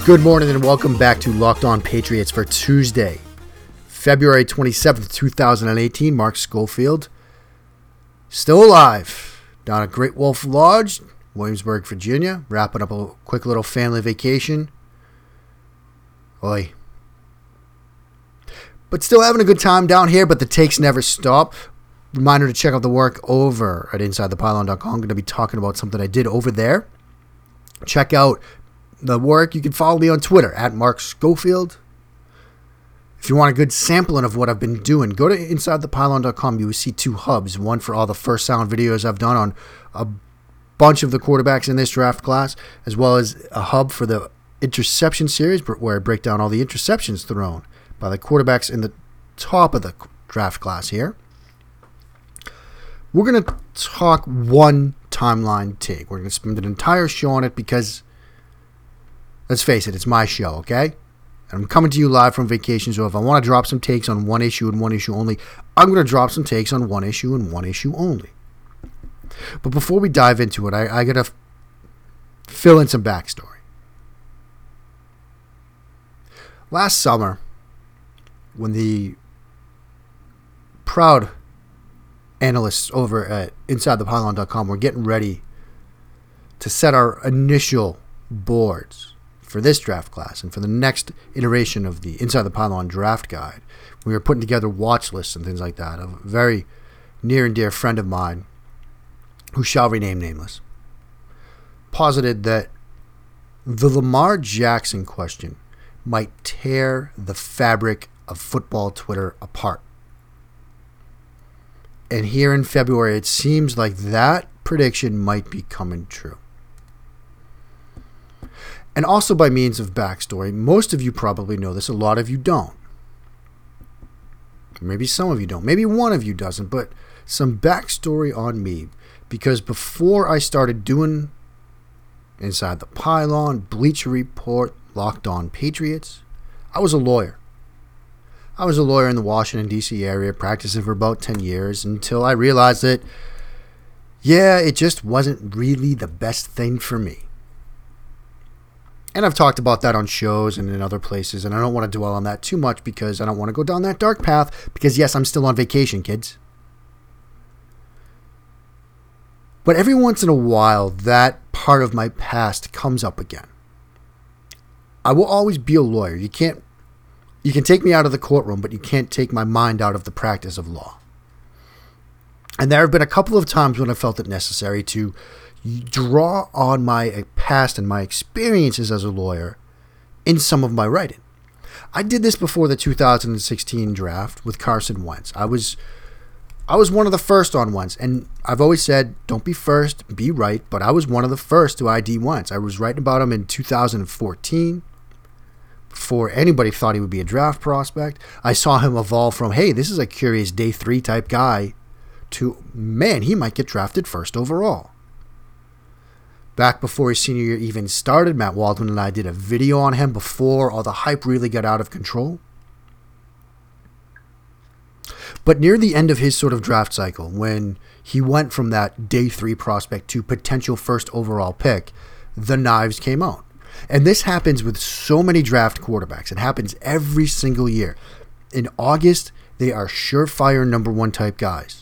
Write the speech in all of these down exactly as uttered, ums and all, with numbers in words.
Good morning and welcome back to Locked On Patriots for Tuesday, February twenty-seventh, twenty eighteen. Mark Schofield, still alive, down at Great Wolf Lodge, Williamsburg, Virginia, wrapping up a quick little family vacation. Oi. But still having a good time down here, but the takes never stop. Reminder to check out the work over at inside the pylon dot com. I'm going to be talking about something I did over there. Check out the work. You can follow me on Twitter at Mark Schofield. If you want a good sampling of what I've been doing, go to inside the pylon dot com. You will see two hubs. One for all the first sound videos I've done on a bunch of the quarterbacks in this draft class, as well as a hub for the interception series where I break down all the interceptions thrown by the quarterbacks in the top of the draft class here. We're going to talk one timeline take. We're going to spend an entire show on it because, let's face it, it's my show, okay? And I'm coming to you live from vacation, so if I want to drop some takes on one issue and one issue only, I'm going to drop some takes on one issue and one issue only. But before we dive into it, I, I got to f- fill in some backstory. Last summer, when the proud analysts over at inside the pylon dot com were getting ready to set our initial boards for this draft class and for the next iteration of the Inside the Pylon draft guide, we were putting together watch lists and things like that. A very near and dear friend of mine, who shall remain nameless, posited that the Lamar Jackson question might tear the fabric of football Twitter apart. And here in February, it seems like that prediction might be coming true. And also by means of backstory, most of you probably know this, a lot of you don't. Maybe some of you don't. Maybe one of you doesn't, but some backstory on me. Because before I started doing Inside the Pylon, Bleacher Report, Locked On Patriots, I was a lawyer. I was a lawyer in the Washington, D C area, practicing for about ten years until I realized that, yeah, it just wasn't really the best thing for me. And I've talked about that on shows and in other places, and I don't want to dwell on that too much because I don't want to go down that dark path because, yes, I'm still on vacation, kids. But every once in a while, that part of my past comes up again. I will always be a lawyer. You can't You can take me out of the courtroom, but you can't take my mind out of the practice of law. And there have been a couple of times when I felt it necessary to draw on my past and my experiences as a lawyer in some of my writing. I did this before the two thousand sixteen draft with Carson Wentz. I was I was one of the first on Wentz, and I've always said, don't be first, be right, but I was one of the first to I D Wentz. I was writing about him in two thousand fourteen. Before anybody thought he would be a draft prospect. I saw him evolve from, hey, this is a curious day three type guy, to, man, he might get drafted first overall. Back before his senior year even started, Matt Waldman and I did a video on him before all the hype really got out of control. But near the end of his sort of draft cycle, when he went from that day three prospect to potential first overall pick, the knives came out. And this happens with so many draft quarterbacks. It happens every single year. In August, they are surefire number one type guys.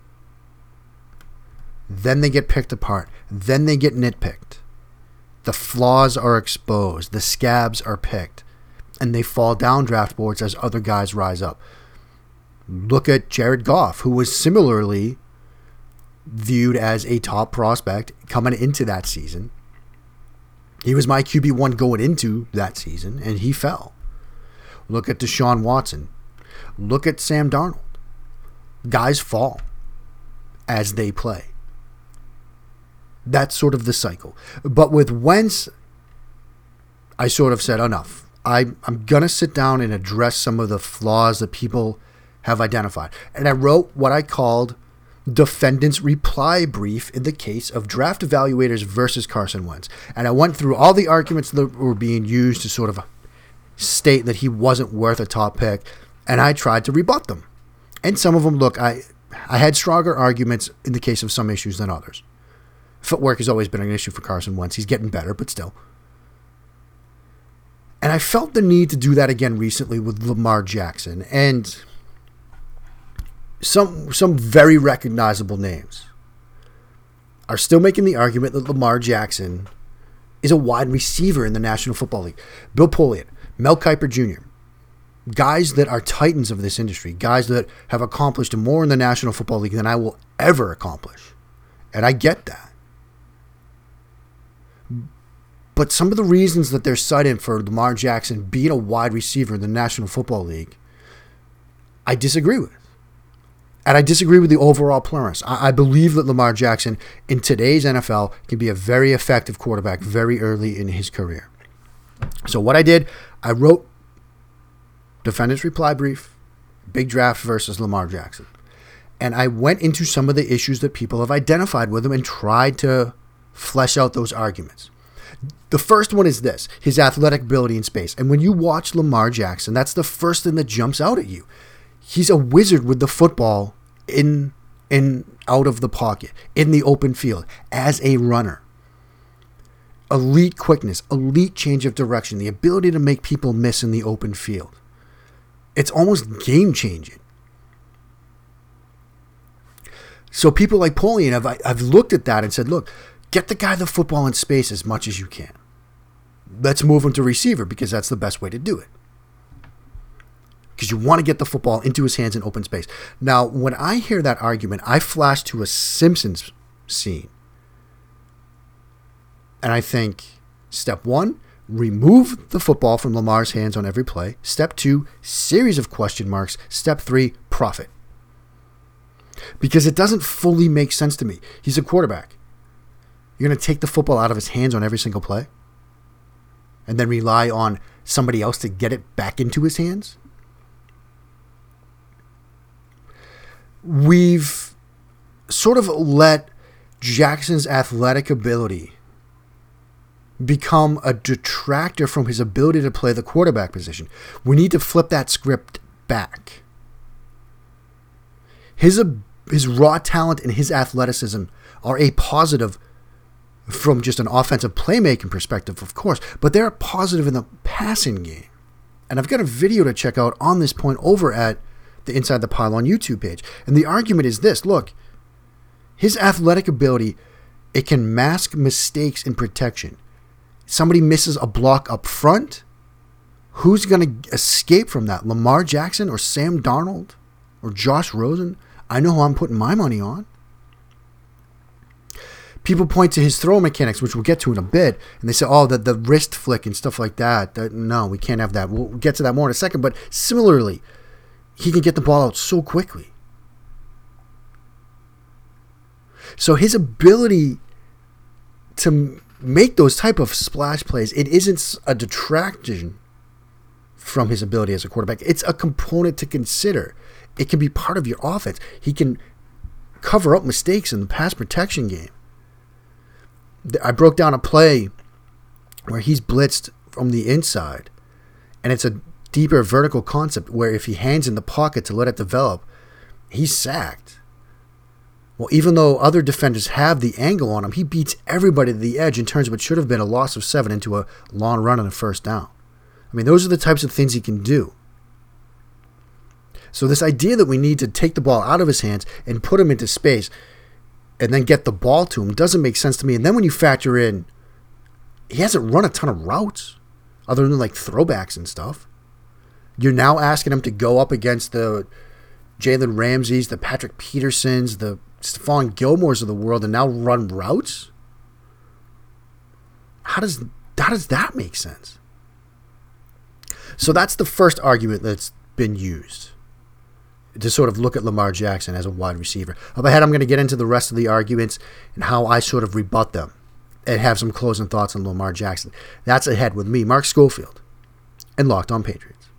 Then they get picked apart. Then they get nitpicked. The flaws are exposed. The scabs are picked. And they fall down draft boards as other guys rise up. Look at Jared Goff, who was similarly viewed as a top prospect coming into that season. He was my Q B one going into that season, and he fell. Look at Deshaun Watson. Look at Sam Darnold. Guys fall as they play. That's sort of the cycle. But with Wentz, I sort of said enough. I, I'm going to sit down and address some of the flaws that people have identified. And I wrote what I called defendant's reply brief in the case of draft evaluators versus Carson Wentz. And I went through all the arguments that were being used to sort of state that he wasn't worth a top pick, and I tried to rebut them. And some of them, look, I I had stronger arguments in the case of some issues than others. Footwork has always been an issue for Carson Wentz. He's getting better, but still. And I felt the need to do that again recently with Lamar Jackson and some some very recognizable names are still making the argument that Lamar Jackson is a wide receiver in the National Football League. Bill Polian, Mel Kiper Junior, guys that are titans of this industry, guys that have accomplished more in the National Football League than I will ever accomplish. And I get that. But some of the reasons that they're citing for Lamar Jackson being a wide receiver in the National Football League, I disagree with. And I disagree with the overall premise. I, I believe that Lamar Jackson in today's N F L can be a very effective quarterback very early in his career. So what I did, I wrote defendant's reply brief, big draft versus Lamar Jackson. And I went into some of the issues that people have identified with him and tried to flesh out those arguments. The first one is this, his athletic ability in space. And when you watch Lamar Jackson, that's the first thing that jumps out at you. He's a wizard with the football in in out of the pocket, in the open field, as a runner. Elite quickness, elite change of direction, the ability to make people miss in the open field. It's almost game-changing. So people like Polian, have I've looked at that and said, look, get the guy the football in space as much as you can. Let's move him to receiver because that's the best way to do it. Because you want to get the football into his hands in open space. Now, when I hear that argument, I flash to a Simpsons scene. And I think, step one, remove the football from Lamar's hands on every play. Step two, series of question marks. Step three, profit. Because it doesn't fully make sense to me. He's a quarterback. You're going to take the football out of his hands on every single play? And then rely on somebody else to get it back into his hands? We've sort of let Jackson's athletic ability become a detractor from his ability to play the quarterback position. We need to flip that script back. His, his raw talent and his athleticism are a positive from just an offensive playmaking perspective, of course, but they're a positive in the passing game. And I've got a video to check out on this point over at the Inside the Pylon YouTube page. And the argument is this, look, his athletic ability, it can mask mistakes in protection. Somebody misses a block up front, who's going to escape from that? Lamar Jackson or Sam Darnold or Josh Rosen? I know who I'm putting my money on. People point to his throw mechanics, which we'll get to in a bit, and they say, oh, the, the wrist flick and stuff like that. that. No, we can't have that. We'll get to that more in a second. But similarly, he can get the ball out so quickly. So his ability to make those type of splash plays, it isn't a detraction from his ability as a quarterback. It's a component to consider. It can be part of your offense. He can cover up mistakes in the pass protection game. I broke down a play where he's blitzed from the inside, and it's a deeper vertical concept where if he hangs in the pocket to let it develop, he's sacked. Well, even though other defenders have the angle on him, he beats everybody to the edge and turns what should have been a loss of seven into a long run and a first down. I mean, those are the types of things he can do. So this idea that we need to take the ball out of his hands and put him into space and then get the ball to him doesn't make sense to me. And then when you factor in, he hasn't run a ton of routes other than like throwbacks and stuff. You're now asking him to go up against the Jalen Ramseys, the Patrick Petersons, the Stephon Gilmores of the world and now run routes? How does, how does that make sense? So that's the first argument that's been used to sort of look at Lamar Jackson as a wide receiver. Up ahead, I'm going to get into the rest of the arguments and how I sort of rebut them and have some closing thoughts on Lamar Jackson. That's ahead with me, Mark Schofield, and Locked On Patriots.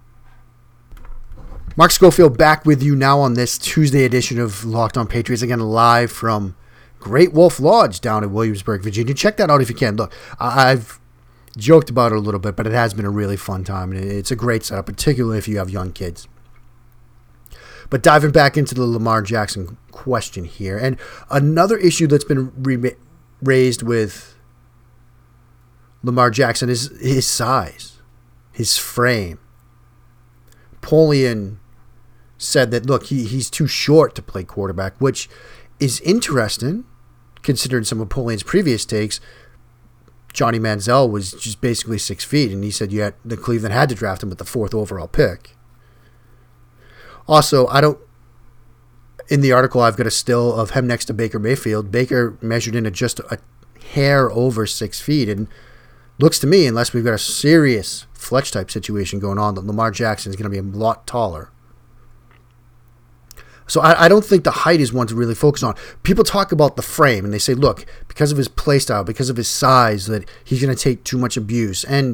Mark Schofield back with you now on this Tuesday edition of Locked On Patriots, again live from Great Wolf Lodge down in Williamsburg, Virginia. Check that out if you can. Look, I've joked about it a little bit, but it has been a really fun time, and it's a great setup, particularly if you have young kids. But diving back into the Lamar Jackson question here, and another issue that's been re- raised with Lamar Jackson is his size. his frame. Polian said that, look, he, he's too short to play quarterback, which is interesting considering some of Polian's previous takes. Johnny Manziel was just basically six feet, and he said you had, the Cleveland had to draft him with the fourth overall pick. Also, I don't, in the article, I've got a still of him next to Baker Mayfield. Baker measured in at just a hair over six feet, and looks to me, unless we've got a serious Fletch type situation going on, that Lamar Jackson is going to be a lot taller. So I, I don't think the height is one to really focus on. People talk about the frame, and they say, look, because of his play style, because of his size, that he's going to take too much abuse. And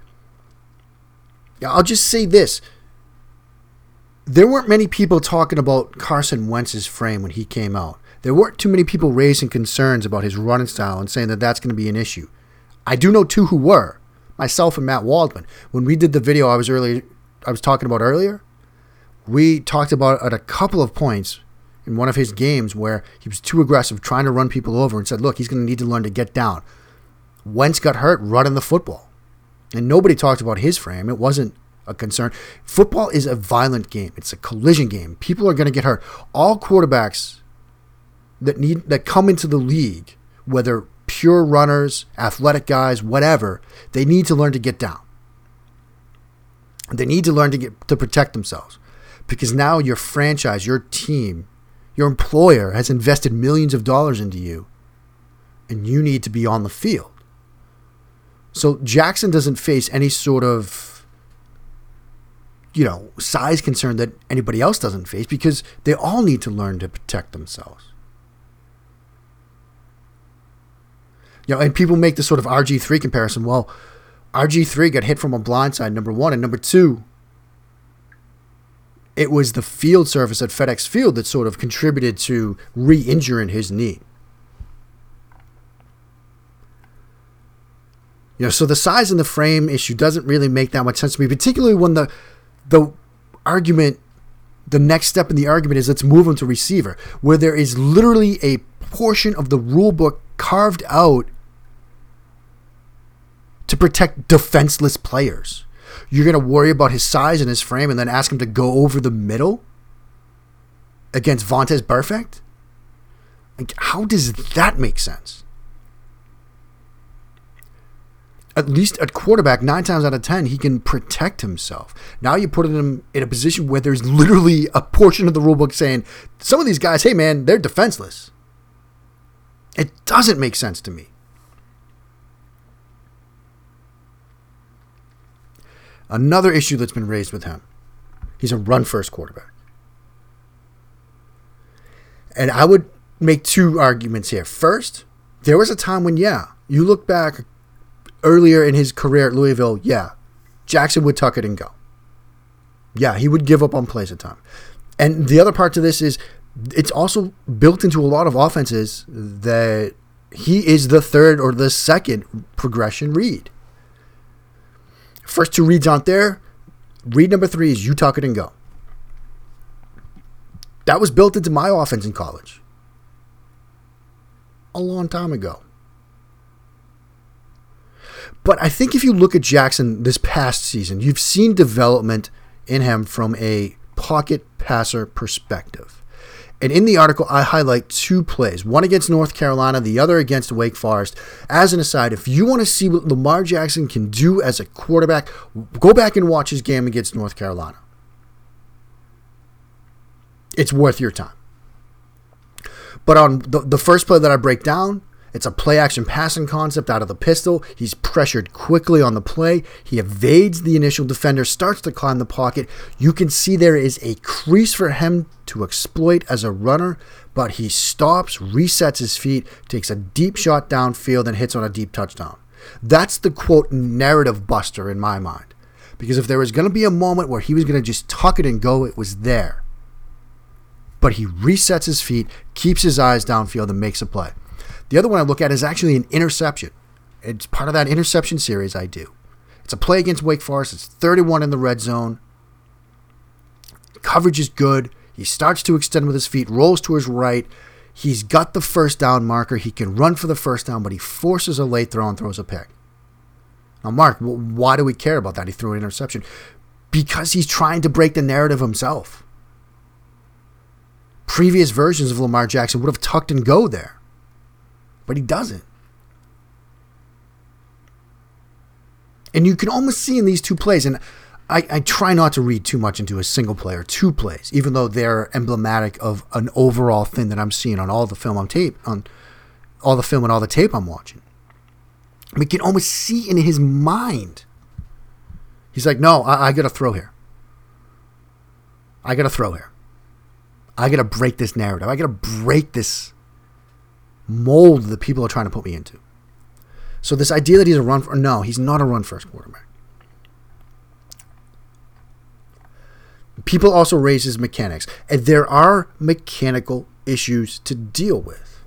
I'll just say this. There weren't many people talking about Carson Wentz's frame when he came out. There weren't too many people raising concerns about his running style and saying that that's going to be an issue. I do know two who were, myself and Matt Waldman. When we did the video I was earlier, I was talking about earlier, we talked about at a couple of points in one of his games where he was too aggressive, trying to run people over, and said, look, he's going to need to learn to get down. Wentz got hurt running the football. And nobody talked about his frame. It wasn't a concern. Football is a violent game. It's a collision game. People are going to get hurt. All quarterbacks that need that come into the league, whether pure runners, athletic guys, whatever, they need to learn to get down. They need to learn to get to protect themselves. Because now your franchise, your team, your employer has invested millions of dollars into you, and you need to be on the field. So Jackson doesn't face any sort of, you know, size concern that anybody else doesn't face, because they all need to learn to protect themselves. You know, and people make this sort of R G three comparison. Well, R G three got hit from a blindside, number one, and number two, it was the field surface at FedEx Field that sort of contributed to re-injuring his knee. You know, so the size and the frame issue doesn't really make that much sense to me, particularly when the the argument, the next step in the argument is let's move him to receiver, where there is literally a portion of the rule book carved out to protect defenseless players. You're going to worry about his size and his frame and then ask him to go over the middle against Vontaze Burfict? Like, how does that make sense? At least at quarterback, nine times out of ten, he can protect himself. Now you put him in a position where there's literally a portion of the rulebook saying, some of these guys, hey man, they're defenseless. It doesn't make sense to me. Another issue that's been raised with him, he's a run-first quarterback. And I would make two arguments here. First, there was a time when, yeah, you look back earlier in his career at Louisville, yeah, Jackson would tuck it and go. Yeah, he would give up on plays at time. And the other part to this is it's also built into a lot of offenses that he is the third or the second progression read. First two reads aren't there. Read number three is you tuck it and go. That was built into my offense in college a long time ago. But I think if you look at Jackson this past season, you've seen development in him from a pocket passer perspective. And in the article, I highlight two plays, one against North Carolina, the other against Wake Forest. As an aside, if you want to see what Lamar Jackson can do as a quarterback, go back and watch his game against North Carolina. It's worth your time. But on the, the first play that I break down, it's a play-action passing concept out of the pistol. He's pressured quickly on the play. He evades the initial defender, starts to climb the pocket. You can see there is a crease for him to exploit as a runner, but he stops, resets his feet, takes a deep shot downfield, and hits on a deep touchdown. That's the, quote, narrative buster in my mind. Because if there was going to be a moment where he was going to just tuck it and go, it was there. But he resets his feet, keeps his eyes downfield, and makes a play. The other one I look at is actually an interception. It's part of that interception series I do. It's a play against Wake Forest. It's thirty-one in the red zone. Coverage is good. He starts to extend with his feet, rolls to his right. He's got the first down marker. He can run for the first down, but he forces a late throw and throws a pick. Now, Mark, why do we care about that? He threw an interception. Because he's trying to break the narrative himself. Previous versions of Lamar Jackson would have tucked and go there. But he doesn't. And you can almost see in these two plays, and I, I try not to read too much into a single play or two plays, even though they're emblematic of an overall thing that I'm seeing on all the film on tape, on all the film and all the tape I'm watching. We can almost see in his mind. He's like, no, I, I got to throw here. I got to throw here. I got to break this narrative. I got to break this mold that people are trying to put me into. So this idea that he's a run, for, no, he's not a run-first quarterback. People also raise his mechanics. And there are mechanical issues to deal with.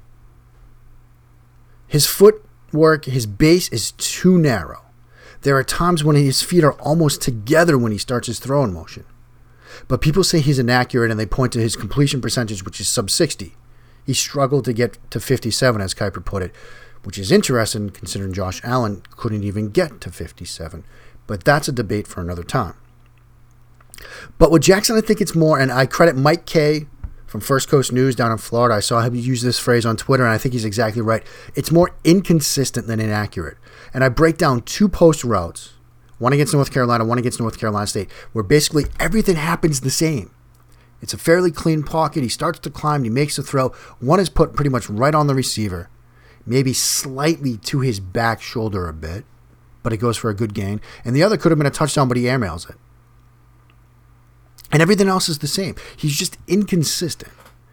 His footwork, his base is too narrow. There are times when his feet are almost together when he starts his throwing motion. But people say he's inaccurate, and they point to his completion percentage, which is sub sixty. He struggled to get to fifty-seven, as Kiper put it, which is interesting considering Josh Allen couldn't even get to fifty-seven. But that's a debate for another time. But with Jackson, I think it's more, and I credit Mike Kay from First Coast News down in Florida. I saw him use this phrase on Twitter, and I think he's exactly right. It's more inconsistent than inaccurate. And I break down two post routes, one against North Carolina, one against North Carolina State, where basically everything happens the same. It's a fairly clean pocket. He starts to climb. He makes the throw. One is put pretty much right on the receiver, maybe slightly to his back shoulder a bit, but it goes for a good gain. And the other could have been a touchdown, but he airmails it. And everything else is the same. He's just inconsistent.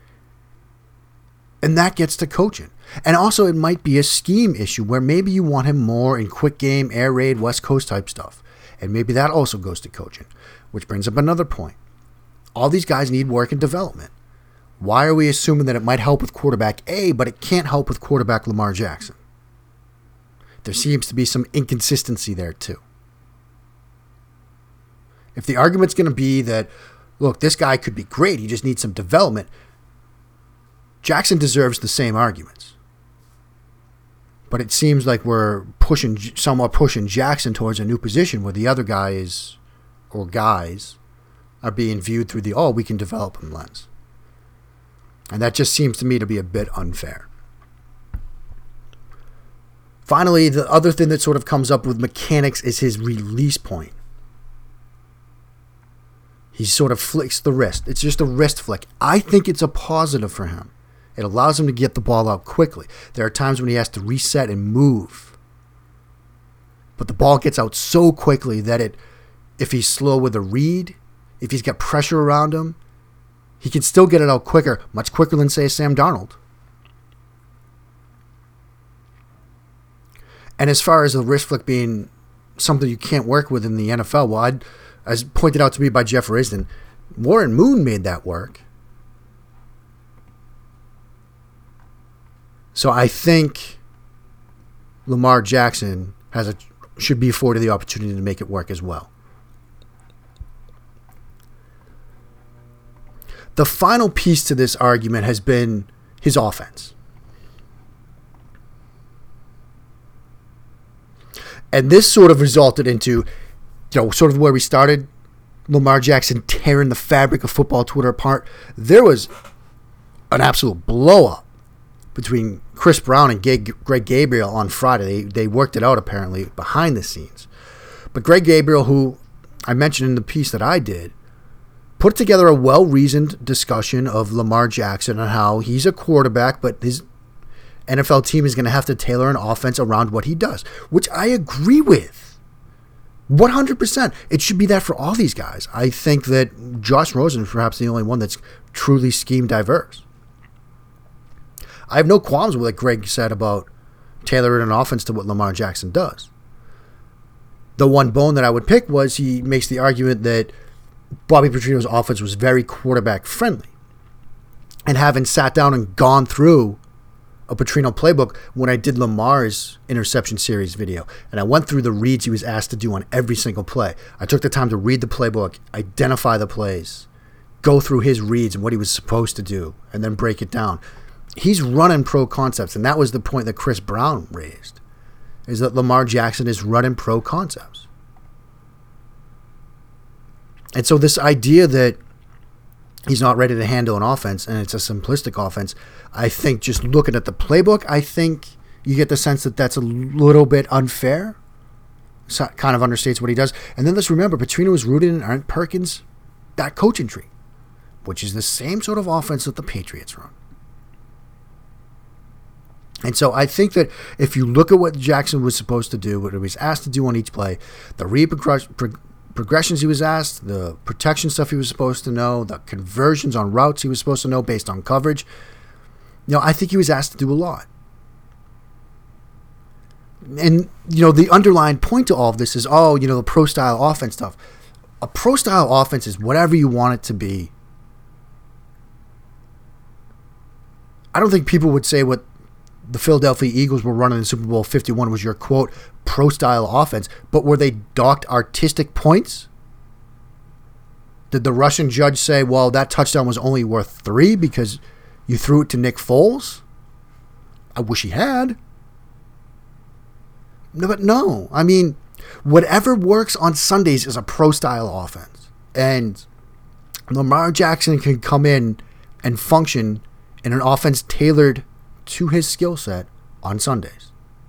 And that gets to coaching. And also it might be a scheme issue where maybe you want him more in quick game, air raid, West Coast type stuff. And maybe that also goes to coaching, which brings up another point. All these guys need work and development. Why are we assuming that it might help with quarterback A, but it can't help with quarterback Lamar Jackson? There seems to be some inconsistency there too. If the argument's going to be that, look, this guy could be great, he just needs some development, Jackson deserves the same arguments. But it seems like we're pushing, somewhat pushing Jackson towards a new position where the other guy is, or guys, are being viewed through the, oh, we can develop him lens. And that just seems to me to be a bit unfair. Finally, the other thing that sort of comes up with mechanics is his release point. He sort of flicks the wrist. It's just a wrist flick. I think it's a positive for him. It allows him to get the ball out quickly. There are times when he has to reset and move. But the ball gets out so quickly that it, if he's slow with a read, if he's got pressure around him, he can still get it out quicker, much quicker than, say, Sam Darnold. And as far as the wrist flick being something you can't work with in the N F L, well, I'd, as pointed out to me by Jeff Risden, Warren Moon made that work. So I think Lamar Jackson has a should be afforded the opportunity to make it work as well. The final piece to this argument has been his offense. And this sort of resulted into, you know, sort of where we started, Lamar Jackson tearing the fabric of football Twitter apart. There was an absolute blow-up between Chris Brown and Greg Gabriel on Friday. They, they worked it out, apparently, behind the scenes. But Greg Gabriel, who I mentioned in the piece that I did, put together a well-reasoned discussion of Lamar Jackson and how he's a quarterback, but his N F L team is going to have to tailor an offense around what he does, which I agree with. one hundred percent. It should be that for all these guys. I think that Josh Rosen is perhaps the only one that's truly scheme diverse. I have no qualms with what Greg said about tailoring an offense to what Lamar Jackson does. The one bone that I would pick was he makes the argument that Bobby Petrino's offense was very quarterback friendly. And having sat down and gone through a Petrino playbook when I did Lamar's interception series video, and I went through the reads he was asked to do on every single play. I took the time to read the playbook, identify the plays, go through his reads and what he was supposed to do, and then break it down. He's running pro concepts, and that was the point that Chris Brown raised. is that Lamar Jackson is running pro concepts. And so this idea that he's not ready to handle an offense and it's a simplistic offense, I think just looking at the playbook, I think you get the sense that that's a little bit unfair. So kind of understates what he does. And then let's remember, Petrino was rooted in Aaron Perkins, that coaching tree, which is the same sort of offense that the Patriots run. And so I think that if you look at what Jackson was supposed to do, what he was asked to do on each play, the read progr- prog- progressions he was asked, the protection stuff he was supposed to know, the conversions on routes he was supposed to know based on coverage, you know, I think he was asked to do a lot. And, you know, the underlying point to all of this is, oh, you know, the pro-style offense stuff. A pro-style offense is whatever you want it to be. I don't think people would say what the Philadelphia Eagles were running in Super Bowl fifty-one was your, quote, pro-style offense. But were they docked artistic points? Did the Russian judge say, well, that touchdown was only worth three because you threw it to Nick Foles? I wish he had. No, but no. I mean, whatever works on Sundays is a pro-style offense. And Lamar Jackson can come in and function in an offense tailored to his skill set on Sundays.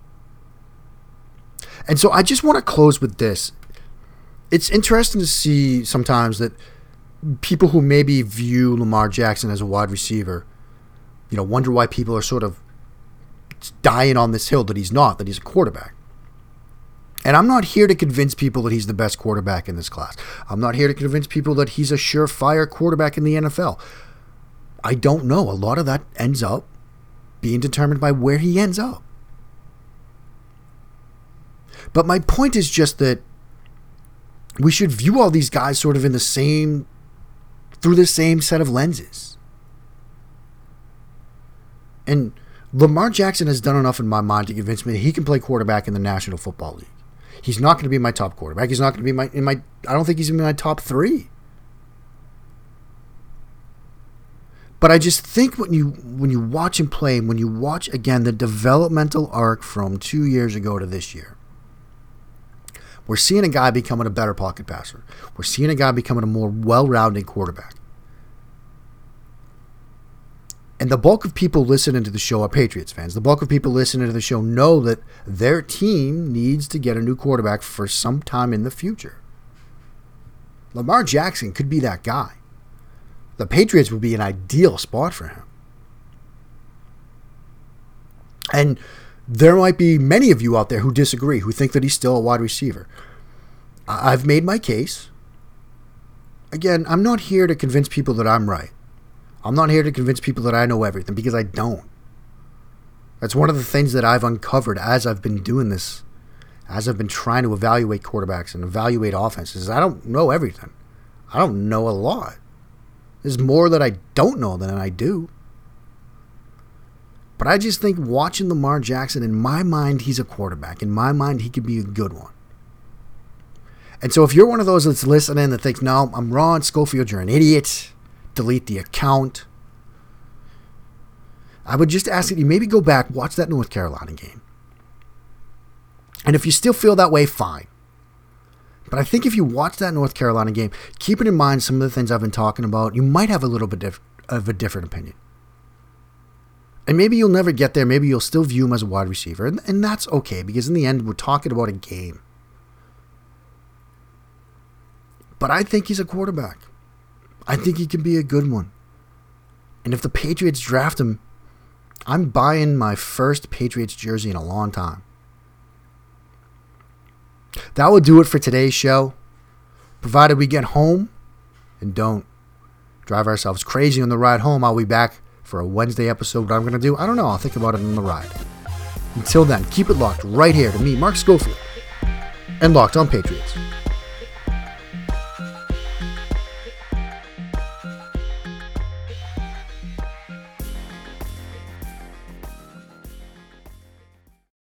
And so I just want to close with this. It's interesting to see sometimes that people who maybe view Lamar Jackson as a wide receiver, you know, wonder why people are sort of dying on this hill that he's not, that he's a quarterback. And I'm not here to convince people that he's the best quarterback in this class. I'm not here to convince people that he's a surefire quarterback in the N F L. I don't know. A lot of that ends up being determined by where he ends up. But my point is just that we should view all these guys sort of in the same, through the same set of lenses. And Lamar Jackson has done enough in my mind to convince me that he can play quarterback in the National Football League. He's not going to be my top quarterback. He's not going to be my in my. I don't think he's in my top three. But I just think when you when you watch him play, when you watch again the developmental arc from two years ago to this year, we're seeing a guy becoming a better pocket passer. We're seeing a guy becoming a more well-rounded quarterback. And the bulk of people listening to the show are Patriots fans. The bulk of people listening to the show know that their team needs to get a new quarterback for some time in the future. Lamar Jackson could be that guy. The Patriots would be an ideal spot for him. And there might be many of you out there who disagree, who think that he's still a wide receiver. I've made my case. Again, I'm not here to convince people that I'm right. I'm not here to convince people that I know everything, because I don't. That's one of the things that I've uncovered as I've been doing this, as I've been trying to evaluate quarterbacks and evaluate offenses. I don't know everything. I don't know a lot. There's more that I don't know than I do. But I just think watching Lamar Jackson, in my mind, he's a quarterback. In my mind, he could be a good one. And so if you're one of those that's listening that thinks, no, I'm Ron Schofield, you're an idiot, delete the account, I would just ask that you maybe go back, watch that North Carolina game. And if you still feel that way, fine. But I think if you watch that North Carolina game, keeping in mind some of the things I've been talking about, you might have a little bit diff- of a different opinion. And maybe you'll never get there. Maybe you'll still view him as a wide receiver. And, and that's okay, because in the end, we're talking about a game. But I think he's a quarterback. I think he can be a good one. And if the Patriots draft him, I'm buying my first Patriots jersey in a long time. That will do it for today's show. Provided we get home and don't drive ourselves crazy on the ride home, I'll be back for a Wednesday episode. What I'm going to do, I don't know. I'll think about it on the ride. Until then, keep it locked right here to me, Mark Schofield, and Locked on Patriots.